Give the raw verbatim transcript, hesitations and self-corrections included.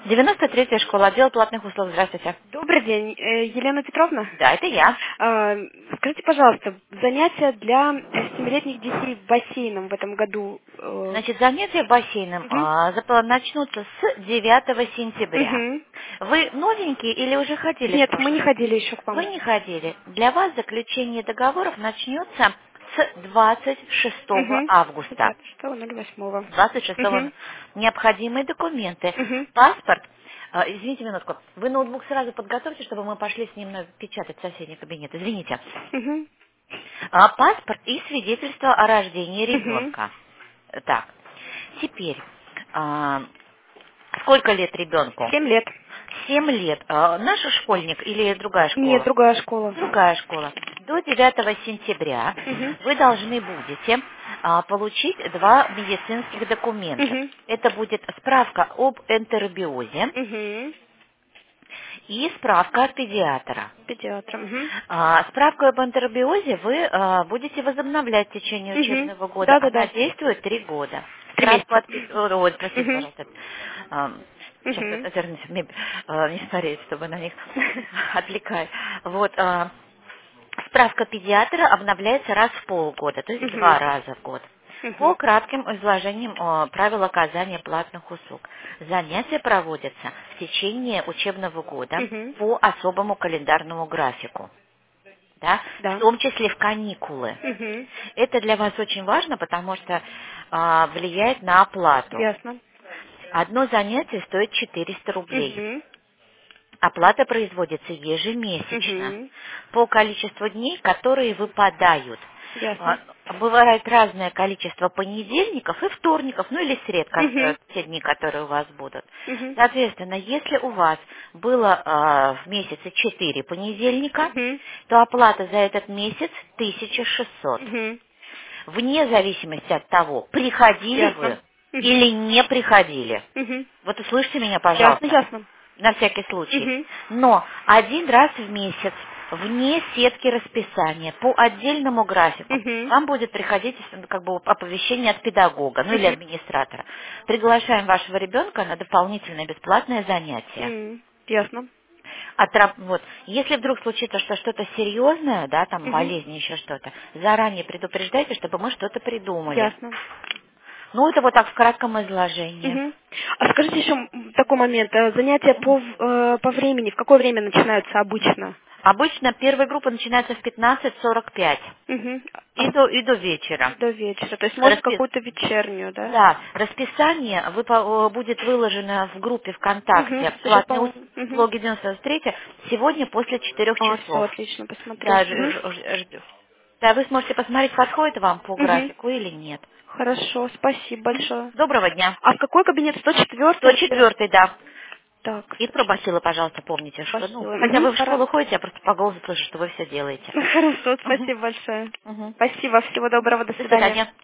девяносто третья школа, отдел платных услуг. Здравствуйте. Добрый день, э, Елена Петровна. Да, это я. А, Скажите, пожалуйста, занятия для семилетних детей бассейном в этом году. э, Значит, занятия бассейном Мгм. а, запла- начнутся с девятого сентября. Мгм. Вы новенькие или уже ходили в Нет, мы не прошлом? ходили еще к Вы вам. не ходили. Для вас заключение договоров начнется с двадцать шестого Угу. августа. двадцать шестого ноль восьмого. двадцать шестого Угу. необходимые документы. Угу. Паспорт. А, Извините минутку. Вы ноутбук сразу подготовьте, чтобы мы пошли с ним на- печатать в соседний кабинет. Извините. Угу. А, Паспорт и свидетельство о рождении Угу. ребенка. Так, теперь, а, сколько лет ребенку? Семь лет. Семь лет. А, наш школьник или другая Нет, школа? другая школа. Другая школа. До девятого сентября Угу. вы должны будете а, получить два медицинских документа. Угу. Это будет справка об энтеробиозе Угу. и справка от педиатра. Педиатра. Угу. А, Справку об энтеробиозе вы а, будете возобновлять в течение Угу. учебного года. Да, да, Она да. действует три года. Три Справку месяца. от... пе- о, Ой, простите, Угу. пожалуйста. Ам, Сейчас Угу. отвернусь, мне, а, не смотреть, чтобы на них отвлекать. Вот, а, справка педиатра обновляется раз в полгода, то есть два Угу. раза в год. По Угу. кратким изложениям о, правил оказания платных услуг. Занятия проводятся в течение учебного года Угу. по особому календарному графику, да, в Да. том числе в каникулы. Угу. Это для вас очень важно, потому что а, влияет на оплату. Ясно. Одно занятие стоит четыреста рублей. Угу. Оплата производится ежемесячно Угу. по количеству дней, которые выпадают. А, Ясно. Бывает разное количество понедельников и вторников, ну или сред, Угу. которые- те дни, которые у вас будут. Угу. Соответственно, если у вас было а, в месяце четыре понедельника, Угу. то оплата за этот месяц тысяча шестьсот. Угу. Вне зависимости от того, приходили вы Ясно. Угу. или не приходили. Угу. Вот услышьте меня, Ясно, пожалуйста, ясно. на всякий случай. Угу. Но один раз в месяц, вне сетки расписания, по отдельному графику, Угу. вам будет приходить ну, как бы оповещение от педагога, ну или Угу. администратора. Приглашаем вашего ребенка на дополнительное бесплатное занятие. М, Ясно. Отраб- вот. Если вдруг случится, что что-то серьезное, да, там Угу. болезнь, еще что-то, заранее предупреждайте, чтобы мы что-то придумали. Ясно. Ну, это вот так в кратком изложении. Угу. А скажите еще м, такой момент. э, Занятия по, в- э, по времени, в какое время начинаются обычно? Обычно первая группа начинается в пятнадцать сорок пять Угу. и до, и до вечера. До вечера. То есть может Распи- какую-то вечернюю, да? Да, расписание вы по- будет выложено в группе Угу. ВКонтакте Уже «Платные по... Угу. услуги девяносто три» сегодня после четырех А, все, часов. отлично, посмотрю. Да, ж- Угу. ж- ж- ж- да, вы сможете посмотреть, подходит вам по Угу. графику или нет. Хорошо, спасибо большое. Доброго дня. А в какой кабинет? сто сто четвёртый или... четвёртый, да. Так, И сто про четвёртый. бациллы, пожалуйста, помните, что, ну, Спасибо. хотя Мгм, вы в хоро- школу ходите, я просто по голосу слышу, что вы все делаете. Хорошо, Мгм. спасибо большое. Мгм. Спасибо, всего доброго, до До свидания. свидания.